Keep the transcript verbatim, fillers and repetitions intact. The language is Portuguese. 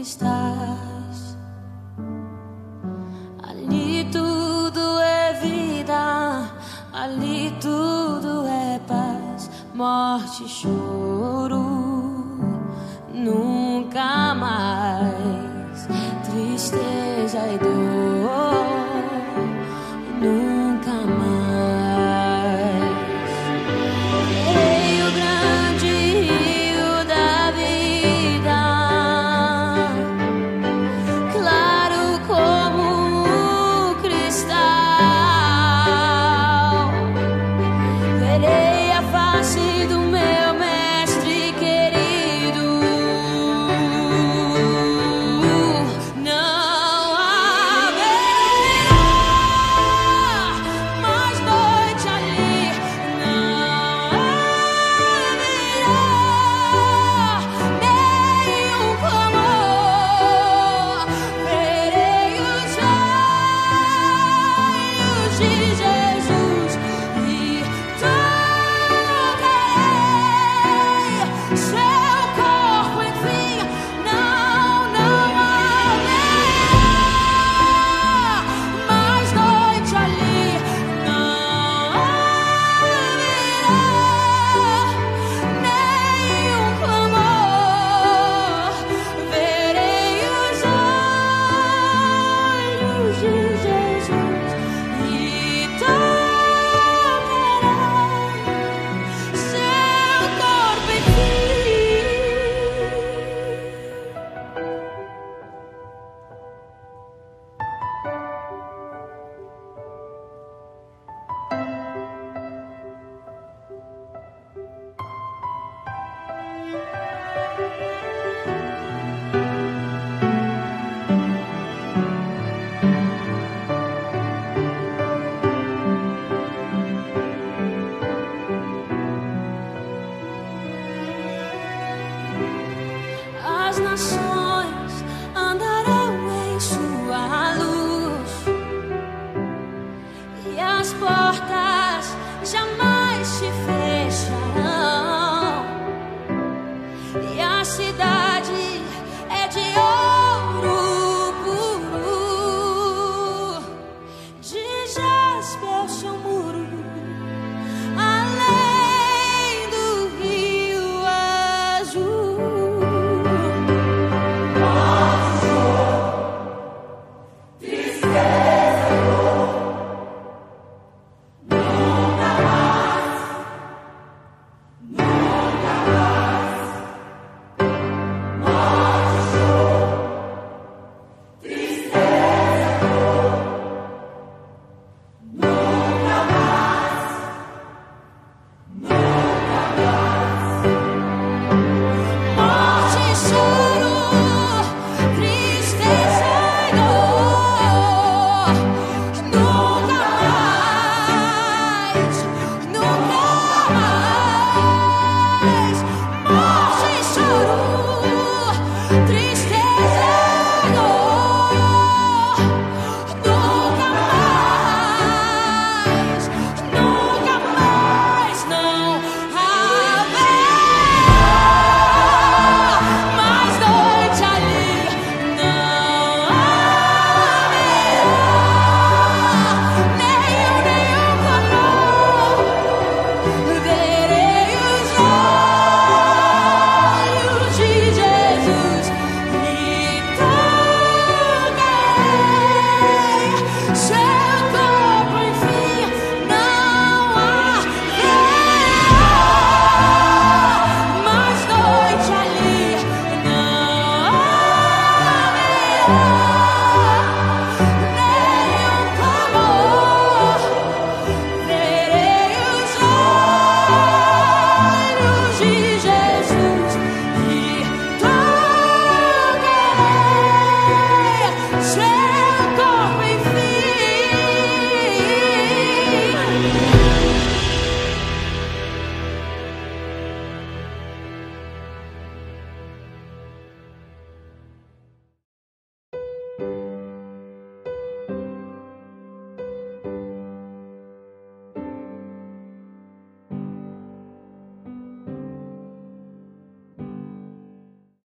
estás. Ali tudo é vida, ali tudo é paz, morte e choro, nunca mais tristeza e dor, nunca mais. Ei, o grande rio da vida, claro como o cristal, verei a face do meu mestre querido. Não haverá mais noite ali, não haverá nenhum clamor. Verei os olhos de Jesus e tocarei seu corpo, enfim. Não, não haverá mais noite ali, não haverá nenhum clamor. Verei os olhos de Jesus e tocarei seu corpo, enfim. As nações andarão em sua luz e as portas jamais se fecharão, e a cidade